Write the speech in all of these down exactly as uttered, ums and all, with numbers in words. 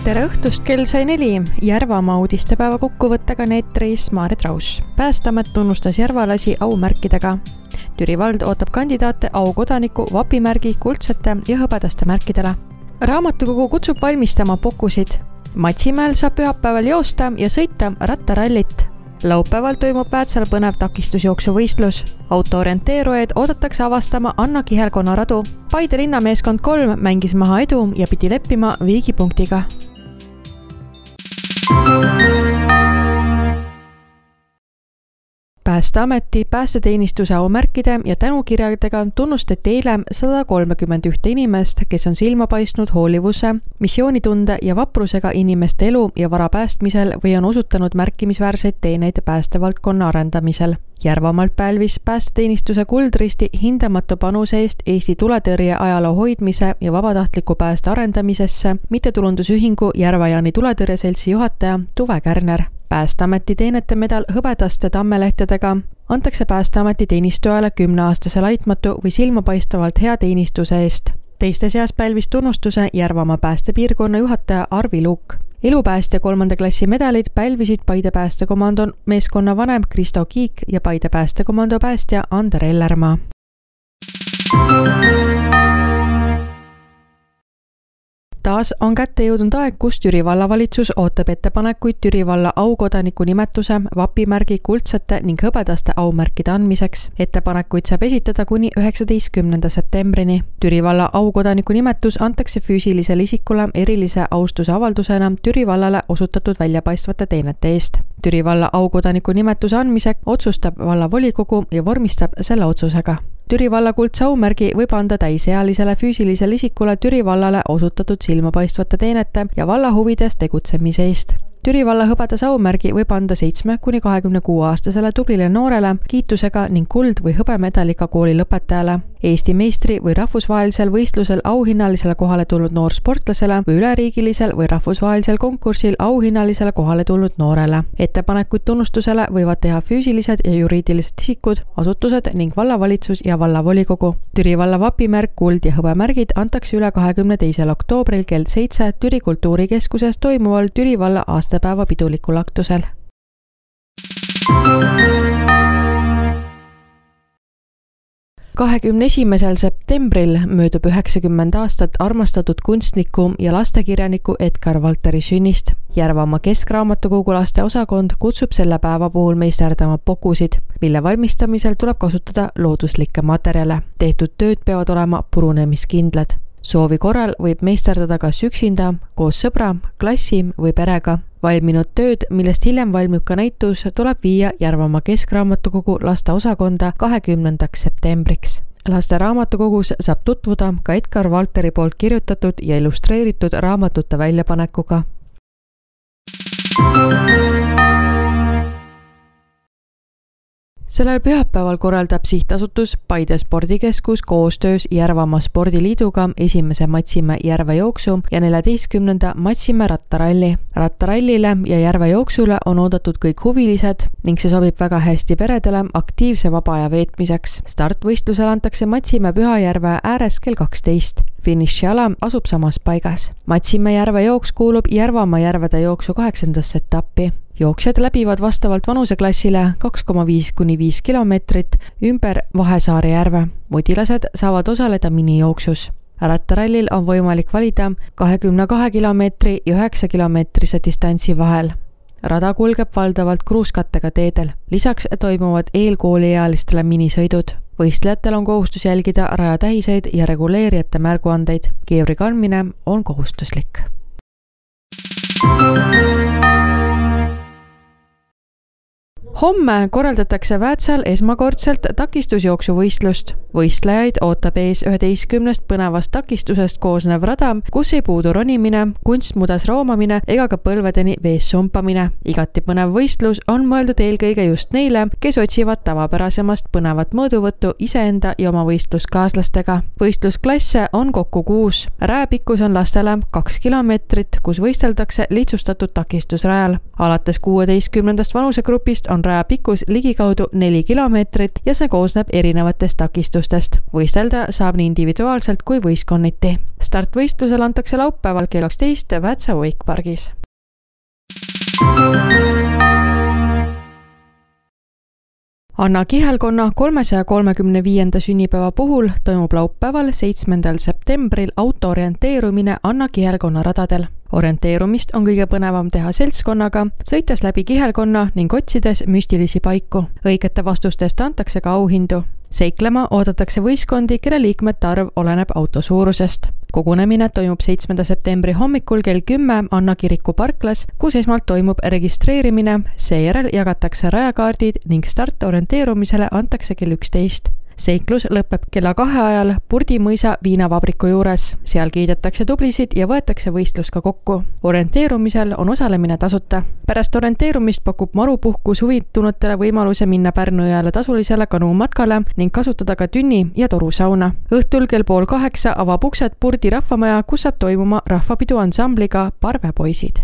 Tere õhtust, kell sai neli. Järvamaa uudistepäeva kokkuvõttega neetreis Maaret Raus. Päästeamet tunnustas järvalasi aumärkidega. Türi vald ootab kandidaate aukodaniku, vapimärgi, kuldsete ja hõbedaste märkidele. Raamatukogu kutsub valmistama pokusid. Matsimäel saab pühapäeval joosta ja sõita rattarallit. Laupäeval toimub Väätsal põnev takistusjooksuvõistlus. Autoorienteerujaid oodatakse avastama Anna Kihelkonna radu. Paide linnameeskond kolm mängis maha edu ja pidi leppima viigipunktiga. Päästeameti, päästeteenistuse aumärkide ja tänukirjadega tunnustati eile sada kolmkümmend üks inimest, kes on silma paistnud hoolivuse, missioonitunde ja vaprusega inimeste elu ja vara päästmisel või on osutanud märkimisväärseid teeneid päästevaldkonna arendamisel. Järvamaalt pälvis päästeteenistuse kuldristi hindamatu panuse eest Eesti tuletõrje ajaloo hoidmise ja vabatahtliku pääste arendamisesse mittetulundusühingu Järva-Jaani tuletõrjeseltsi juhataja Tuve Kärner. Päästeameti teenete medal hõbedaste tammelehtedega antakse Päästeameti teenistujale kümneaastase laitmatu või silmapaistavalt hea teenistuse eest. Teiste seas pälvis tunnustuse Järvamaa päästepiirkonna juhataja Arvi Luuk. Elupäästja kolmanda klassi medalid pälvisid Paide päästekomando meeskonna vanem Kristo Kiik ja Paide päästekomando päästja Ander Ellermaa. Taas on kätte jõudnud aeg, kus Türi vallavalitsus ootab ettepanekuid Türi valla aukodaniku nimetuse, vapimärgi, kuldsete ning hõbedaste aumärkide andmiseks. Ettepanekuid saab esitada kuni üheksateistkümnenda septembrini. Türi valla aukodaniku nimetus antakse füüsilisele isikule erilise austuse avaldusena Türi vallale osutatud väljapaistvate teenete eest. Türi valla aukodaniku nimetuse andmiseks otsustab vallavolikogu ja vormistab selle otsusega. Türi valla kuldse aumärgi võib anda täisealisele füüsilisele isikule Türi vallale osutatud silmapaistvate teenete ja valla huvides tegutsemise eest. Türi valla hõbedas aumärgi võib anda seitsme kuni kahekümne kuue aastasele tublile noorele kiitusega ning kuld- või hõbemedaliga kooli lõpetajale, Eesti meistri või rahvusvahelisel võistlusel auhinnalisele kohale tulnud noorsportlasele või üleriigilisel või rahvusvahelisel konkursil auhinnalisele kohale tulnud noorele. Ettepanekuid tunnustusele võivad teha füüsilised ja juriidilised isikud, asutused ning vallavalitsus ja vallavolikogu. Türi valla vapimärk, kuld- ja hõbemärgid antakse üle kahekümne teisel oktoobril kell seitse Türi kultuurikeskuses toimuval Türi valla aastapäeva pidulikul aktusel. kahekümne esimesel septembril möödub üheksakümmend aastat armastatud kunstniku ja lastekirjaniku Edgar Valteri sünnist. Järvamaa Keskraamatukogu laste osakond kutsub selle päeva puhul meisterdama pokusid, mille valmistamisel tuleb kasutada looduslikke materjale. Tehtud tööd peavad olema purunemiskindlad. Soovi korral võib meisterdada kas üksinda, koos sõbra, klassi või perega. Valminud tööd, millest hiljem valmib ka näitus, tuleb viia Järvamaa Keskraamatukogu laste osakonda kahekümnendaks septembriks. Laste raamatukogus saab tutvuda ka Edgar Valteri poolt kirjutatud ja illustreeritud raamatute väljapanekuga. Sellel pühapäeval korraldab sihtasutus Paide spordikeskus koostöös Järvamaa spordiliiduga esimese Matsimäe järvejooksu ja neljateistkümnenda Matsimäe rattaralli. Rattarallile ja järvejooksule on oodatud kõik huvilised ning see sobib väga hästi peredele aktiivse vaba aja veetmiseks. Startvõistlusel antakse Matsimäe Pühajärve ääres kell kaksteist. Finišiala asub samas paigas. Matsimäe järvejooks kuulub Järvamaa järvede jooksu kaheksandasse etappi. Jooksjad läbivad vastavalt vanuseklassile kaks koma viis kuni viis kilomeetrit ümber Vahesaare järve. Mudilased saavad osaleda minijooksus. Rattarallil on võimalik valida kahekümne kahe kilomeetri ja üheksa kilomeetrise distantsi vahel. Rada kulgeb valdavalt kruuskattega teedel. Lisaks toimuvad eelkooliealistele minisõidud. Võistlejatel on kohustus jälgida rajatähiseid ja reguleerijate märguandeid. Keevri kandmine on kohustuslik. Homme korraldatakse Väätsal esmakordselt takistusjooksuvõistlust. Võistlejaid ootab ees üheteistkümnest põnevast takistusest koosnev rada, kus ei puudu ronimine, kunstmudas roomamine ega ka põlvedeni vees sumpamine. Igati põnev võistlus on mõeldud eelkõige just neile, kes otsivad tavapärasemast põnevat mõõduvõttu iseenda ja oma võistluskaaslastega. Võistlusklasse on kokku kuus. Rääpikkus on lastele kaks kilomeetrit, kus võisteldakse lihtsustatud takistusrajal. Alates kuueteistkümnendast vanusegrupist on raja pikkus ligikaudu neli kilomeetrit ja see koosneb erinevatest takistustest. Võistelda saab nii individuaalselt kui võistkonniti. Startvõistlusel antakse laupäeval kell kaksteist Väätsa uikpargis. Anna Kihelkonna kolmesaja kolmekümne viienda sünnipäeva puhul toimub laupäeval seitsmendal septembril auto orienteerumine Anna Kihelkonna radadel. Orienteerumist on kõige põnevam teha seltskonnaga, sõites läbi Kihelkonna ning otsides müstilisi paiku. Õigete vastustest antakse ka auhindu. Seiklema oodatakse võistkondi, kelle liikmete arv oleneb auto suurusest. Kogunemine toimub seitsmenda septembri hommikul kell kümme Anna kiriku parklas, kus esmalt toimub registreerimine, seejärel jagatakse rajakaardid ning start orienteerumisele antakse kell üksteist. Seiklus lõpeb kella kahe ajal Purdimõisa viinavabriku juures. Seal kiidetakse tublisid ja võetakse võistlus ka kokku. Orienteerumisel on osalemine tasuta. Pärast orienteerumist pakub marupuhkus huvitunutele võimaluse minna Pärnu jõele tasulisele kanumatkale ning kasutada ka tünni ja torusauna. Õhtul kell pool kaheksa avab uksed Purdi rahvamaja, kus saab toimuma rahvapidu ansambliga Parvepoisid.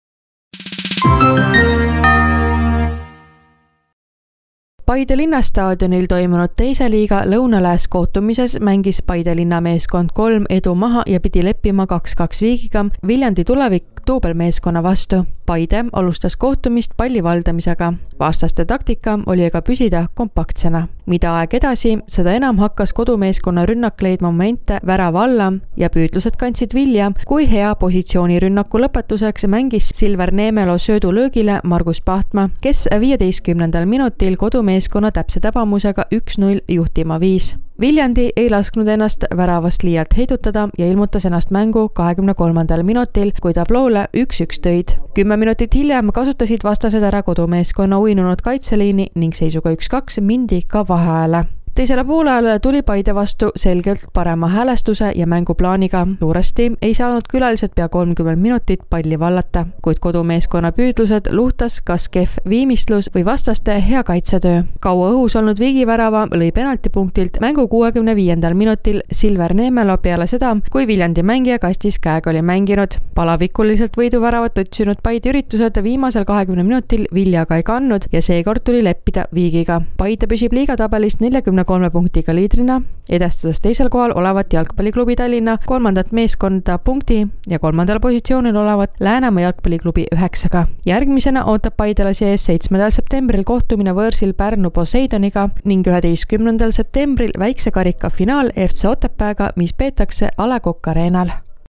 Paide linnastaadionil toimunud teise liiga lõunalääs kohtumises mängis Paide linnameeskond kolm edu maha ja pidi leppima kaks kaks viigiga Viljandi tulevik duubelmeeskonna vastu. Paide alustas kohtumist palli valdamisega. Vastaste taktika oli aga püsida kompaktsena. Mida aeg edasi, seda enam hakkas kodumeeskonna rünnak leidma momente värava alla ja püüdlused kandsid vilja, kui hea positsiooni rünnaku lõpetuseks mängis Silver Neemelo söödulöögile Margus Pahtma, kes viieteistkümnendal minutil kodumeeskonna täpse tabamusega üks null juhtima viis. Viljandi ei lasknud ennast väravast liialt heidutada ja ilmutas ennast mängu kahekümne kolmandal minutil, kui tabloole üks üks tõid. Kümme minutit hiljem kasutasid vastased ära kodumeeskonna uinunud kaitseliini ning seisuga üks kaks mindi ka vaheajale. Teisele poolele tuli Paide vastu selgelt parema häälestuse ja mänguplaaniga. Suuresti ei saanud külalised pea kolmkümmend minutit palli vallata, kuid kodumeeskonna püüdlused luhtas kas kehv viimistlus või vastaste hea kaitsetöö. Kaua õhus olnud vigivärava lõi penaltipunktilt mängu kuuekümne viiendal minutil Silver Neemelo peale seda, kui Viljandi mängija kastis käega oli mänginud. Palavikuliselt võiduväravat otsinud Paide üritused viimasel kahekümne minutil viljaga ei kandnud ja seekord tuli leppida viigiga. Paide püsib liigatabelist neljakümne kolme punktiga liidrina, edestades teisel kohal olevat jalgpalliklubi Tallinna kolmandat meeskonda punkti ja kolmandal positsioonil olevat Läänemaa jalgpalliklubi üheksaga. Järgmisena ootab Paidelasi ees seitsmendal septembril kohtumine võõrsil Pärnu Poseidoniga ning üheteistkümnendal septembril väikse karika finaal F C Otepääga, mis peetakse A Le Coq Arenal.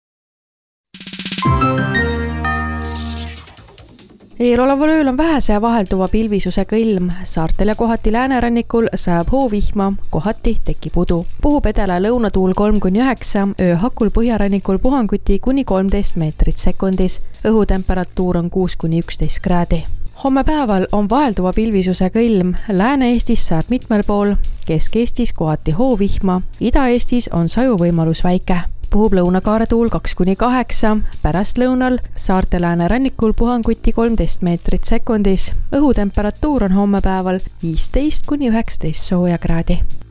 Eeloleval ööl on vähese ja vahelduva pilvisusega ilm. Saartel ja kohati läänerannikul sajab hoovihma, kohati tekib udu. Puhub edela lõunatuul kolm kuni üheksa, öö hakul põhjarannikul puhanguti kuni kolmteist meetrit sekundis. Õhutemperatuur on kuus kuni üksteist kraadi. Homme päeval on vahelduva pilvisusega ilm. Lääne-Eestis sajab mitmel pool, Kesk-Eestis kohati hoovihma, Ida-Eestis on sajuvõimalus väike. Puhub lõunakaare tuul kaks kuni kaheksa, pärast lõunal saarte lääne rannikul puhanguti kolmteist meetrit sekundis. Õhutemperatuur on homme päeval viisteist kuni üheksateist sooja kraadi.